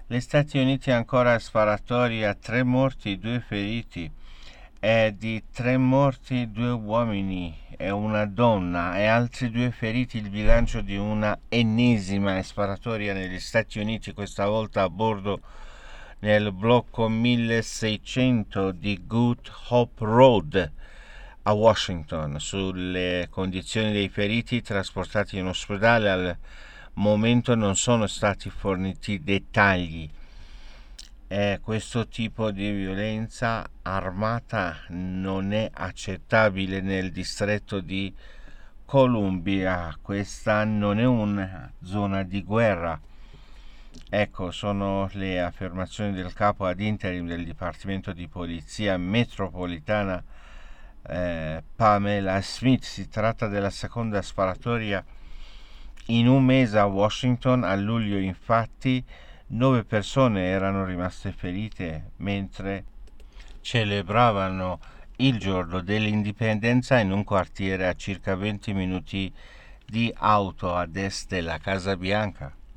Gli Stati Uniti ancora sparatoria, 3 morti, 2 feriti. E di 3 morti, 2 uomini e una donna e altri 2 feriti il bilancio di una ennesima sparatoria negli Stati Uniti, questa volta a bordo nel blocco 1600 di Good Hope Road a Washington. Sulle condizioni dei feriti trasportati in ospedale al momento non sono stati forniti dettagli. Questo tipo di violenza armata non è accettabile nel distretto di Columbia. Questa non è una zona di guerra. Ecco, sono le affermazioni del capo ad interim del Dipartimento di Polizia Metropolitana, Pamela Smith. Si tratta della seconda sparatoria in un mese a Washington. A luglio, infatti, 9 persone erano rimaste ferite mentre celebravano il giorno dell'indipendenza in un quartiere a circa 20 minuti di auto ad est della Casa Bianca.